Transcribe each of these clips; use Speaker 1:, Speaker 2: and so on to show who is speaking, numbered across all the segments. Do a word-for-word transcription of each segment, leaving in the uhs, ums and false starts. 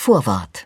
Speaker 1: Vorwort.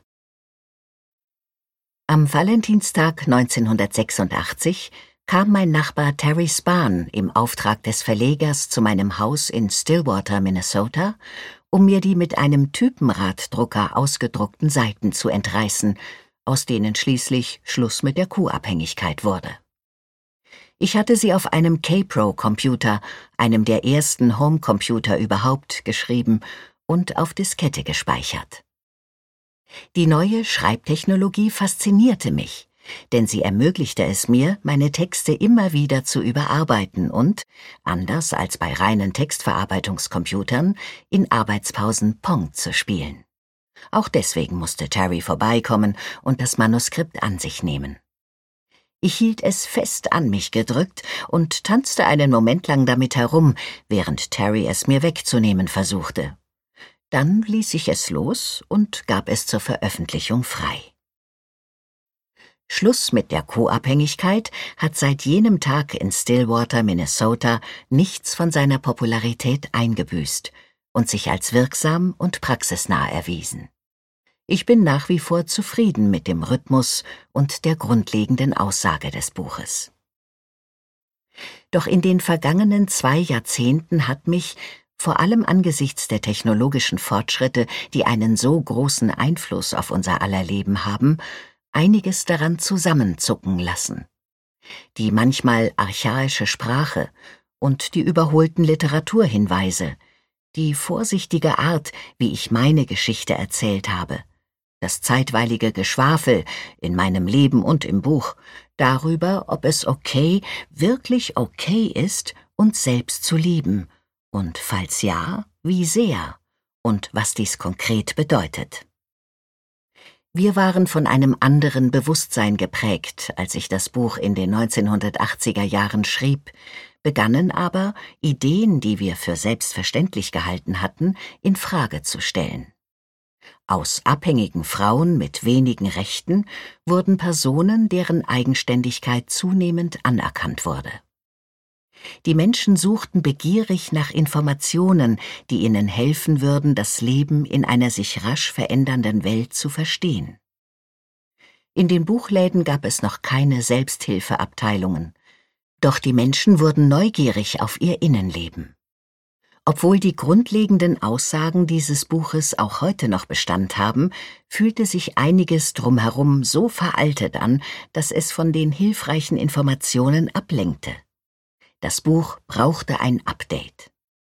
Speaker 1: Am Valentinstag neunzehnhundertsechsundachtzig kam mein Nachbar Terry Spahn im Auftrag des Verlegers zu meinem Haus in Stillwater, Minnesota, um mir die mit einem Typenraddrucker ausgedruckten Seiten zu entreißen, aus denen schließlich Schluss mit der Kuhabhängigkeit wurde. Ich hatte sie auf einem K-Pro-Computer, einem der ersten Homecomputer überhaupt, geschrieben und auf Diskette gespeichert. Die neue Schreibtechnologie faszinierte mich, denn sie ermöglichte es mir, meine Texte immer wieder zu überarbeiten und, anders als bei reinen Textverarbeitungscomputern, in Arbeitspausen Pong zu spielen. Auch deswegen musste Terry vorbeikommen und das Manuskript an sich nehmen. Ich hielt es fest an mich gedrückt und tanzte einen Moment lang damit herum, während Terry es mir wegzunehmen versuchte. Dann ließ ich es los und gab es zur Veröffentlichung frei. Schluss mit der Co-Abhängigkeit hat seit jenem Tag in Stillwater, Minnesota, nichts von seiner Popularität eingebüßt und sich als wirksam und praxisnah erwiesen. Ich bin nach wie vor zufrieden mit dem Rhythmus und der grundlegenden Aussage des Buches. Doch in den vergangenen zwei Jahrzehnten hat mich, vor allem angesichts der technologischen Fortschritte, die einen so großen Einfluss auf unser aller Leben haben, einiges daran zusammenzucken lassen. Die manchmal archaische Sprache und die überholten Literaturhinweise, die vorsichtige Art, wie ich meine Geschichte erzählt habe, das zeitweilige Geschwafel in meinem Leben und im Buch darüber, ob es okay, wirklich okay ist, uns selbst zu lieben, und falls ja, wie sehr und was dies konkret bedeutet. Wir waren von einem anderen Bewusstsein geprägt, als ich das Buch in den neunzehnhundertachtziger Jahren schrieb, begannen aber, Ideen, die wir für selbstverständlich gehalten hatten, in Frage zu stellen. Aus abhängigen Frauen mit wenigen Rechten wurden Personen, deren Eigenständigkeit zunehmend anerkannt wurde. Die Menschen suchten begierig nach Informationen, die ihnen helfen würden, das Leben in einer sich rasch verändernden Welt zu verstehen. In den Buchläden gab es noch keine Selbsthilfeabteilungen, doch die Menschen wurden neugierig auf ihr Innenleben. Obwohl die grundlegenden Aussagen dieses Buches auch heute noch Bestand haben, fühlte sich einiges drumherum so veraltet an, dass es von den hilfreichen Informationen ablenkte. Das Buch brauchte ein Update.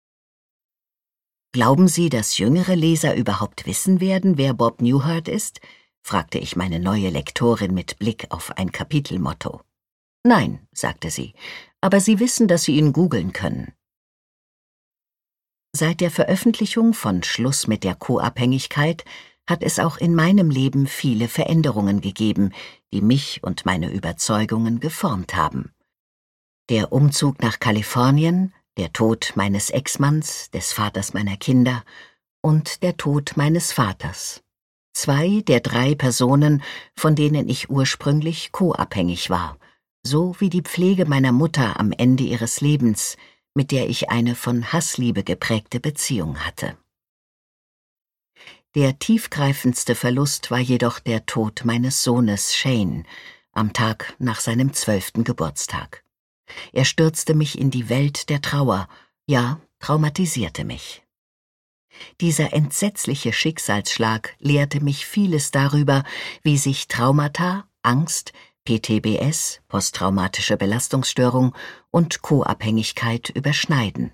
Speaker 1: »Glauben Sie, dass jüngere Leser überhaupt wissen werden, wer Bob Newhart ist?« fragte ich meine neue Lektorin mit Blick auf ein Kapitelmotto. »Nein«, sagte sie, »aber Sie wissen, dass Sie ihn googeln können.« Seit der Veröffentlichung von Schluss mit der Co-Abhängigkeit hat es auch in meinem Leben viele Veränderungen gegeben, die mich und meine Überzeugungen geformt haben. Der Umzug nach Kalifornien, der Tod meines Ex-Manns, des Vaters meiner Kinder und der Tod meines Vaters. Zwei der drei Personen, von denen ich ursprünglich co-abhängig war, so wie die Pflege meiner Mutter am Ende ihres Lebens, mit der ich eine von Hassliebe geprägte Beziehung hatte. Der tiefgreifendste Verlust war jedoch der Tod meines Sohnes Shane am Tag nach seinem zwölften Geburtstag. Er stürzte mich in die Welt der Trauer, ja, traumatisierte mich. Dieser entsetzliche Schicksalsschlag lehrte mich vieles darüber, wie sich Traumata, Angst, P T B S, posttraumatische Belastungsstörung und Co-Abhängigkeit überschneiden.